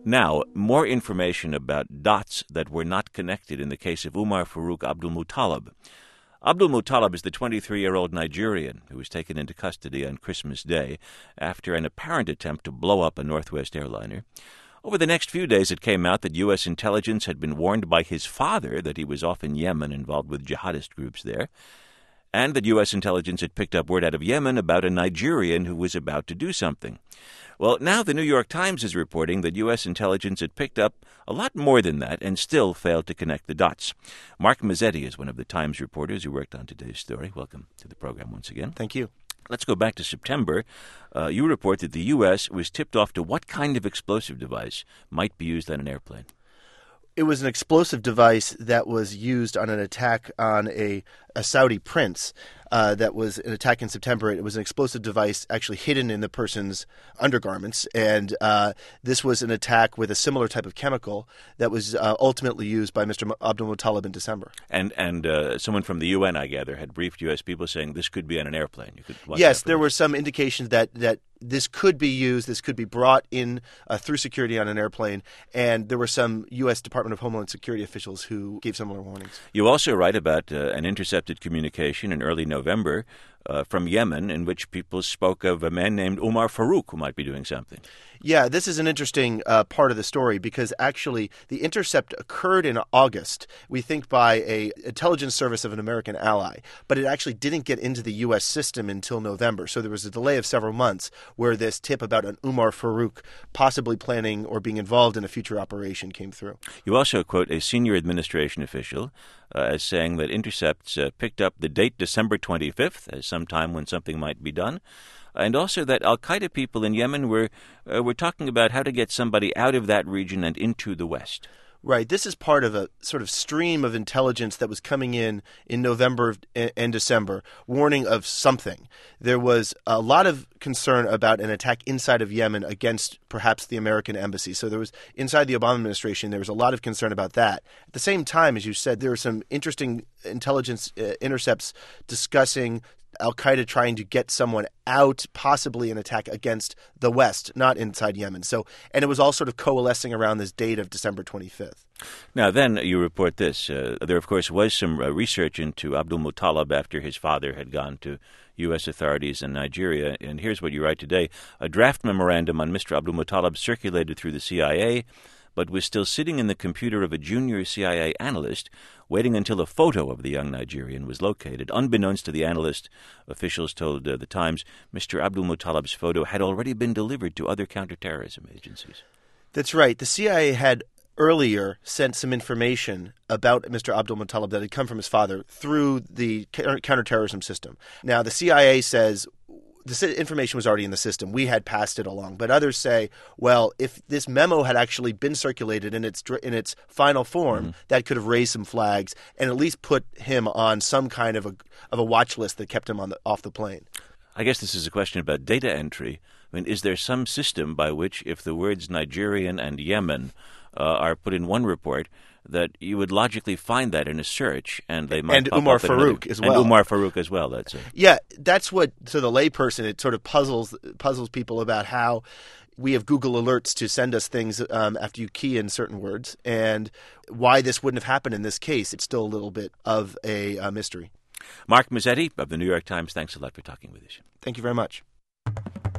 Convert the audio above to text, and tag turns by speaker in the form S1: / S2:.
S1: Now, more information about dots that were not connected in the case of Umar Farouk Abdul Muttalib. Abdul Muttalib is the 23-year-old Nigerian who was taken into custody on Christmas Day after an apparent attempt to blow up a Northwest airliner. Over the next few days, it came out that U.S. intelligence had been warned by his father that he was off in Yemen involved with jihadist groups there, and that U.S. intelligence had picked up word out of Yemen about a Nigerian who was about to do something. Well, now the New York Times is reporting that U.S. intelligence had picked up a lot more than that and still failed to connect the dots. Mark Mazzetti is one of the Times reporters who worked on today's story. Welcome to the program once again.
S2: Thank you.
S1: Let's go back to September. You report that the U.S. was tipped off to what kind of explosive device might be used on an airplane.
S2: It was an explosive device that was used on an attack on a Saudi prince. That was an attack in September. It was an explosive device actually hidden in the person's undergarments. And this was an attack with a similar type of chemical that was ultimately used by Mr. Abdul Muttalib in December.
S1: And someone from the UN, I gather, had briefed U.S. people saying this could be on an airplane. You could watch
S2: Yes, there were some indications that this could be used, this could be brought in through security on an airplane, and there were some U.S. Department of Homeland Security officials who gave similar warnings.
S1: You also write about an intercepted communication in early November from Yemen in which people spoke of a man named Umar Farouk who might be doing something.
S2: Yeah, this is an interesting part of the story because actually the intercept occurred in August, we think by a intelligence service of an American ally, but it actually didn't get into the U.S. system until November. So there was a delay of several months where this tip about an Umar Farouk possibly planning or being involved in a future operation came through.
S1: You also quote a senior administration official as saying that intercepts picked up the date December 25th as some time when something might be done. And also that al-Qaeda people in Yemen were talking about how to get somebody out of that region and into the West.
S2: Right. This is part of a sort of stream of intelligence that was coming in November and December, warning of something. There was a lot of concern about an attack inside of Yemen against perhaps the American embassy. So there was, inside the Obama administration, there was a lot of concern about that. At the same time, as you said, there were some interesting intelligence intercepts discussing al-Qaeda trying to get someone out, possibly an attack against the West, not inside Yemen. And it was all sort of coalescing around this date of December 25th.
S1: Now, then you report this. There, of course, was some research into Abdul Muttalib after his father had gone to U.S. authorities in Nigeria. And here's what you write today. A draft memorandum on Mr. Abdul Muttalib circulated through the CIA, but was still sitting in the computer of a junior CIA analyst, waiting until a photo of the young Nigerian was located. Unbeknownst to the analyst, officials told the Times, Mr. Abdul Muttalib's photo had already been delivered to other counterterrorism agencies.
S2: That's right. The CIA had earlier sent some information about Mr. Abdul Muttalib that had come from his father through the counterterrorism system. Now, the CIA says the information was already in the system. We had passed it along. But others say, well, if this memo had actually been circulated in its final form, that could have raised some flags and at least put him on some kind of a watch list that kept him off the plane.
S1: I guess this is a question about data entry. I mean, is there some system by which if the words Nigerian and Yemen are put in one report, that you would logically find that in a search, and they might pop
S2: Umar
S1: up
S2: Farouk as well.
S1: And Umar Farouk as well. That's it.
S2: Yeah, that's what, to the layperson, it sort of puzzles people about how we have Google alerts to send us things after you key in certain words, and why this wouldn't have happened in this case. It's still a little bit of a mystery.
S1: Mark Mazzetti of the New York Times, thanks a lot for talking with us.
S2: Thank you very much.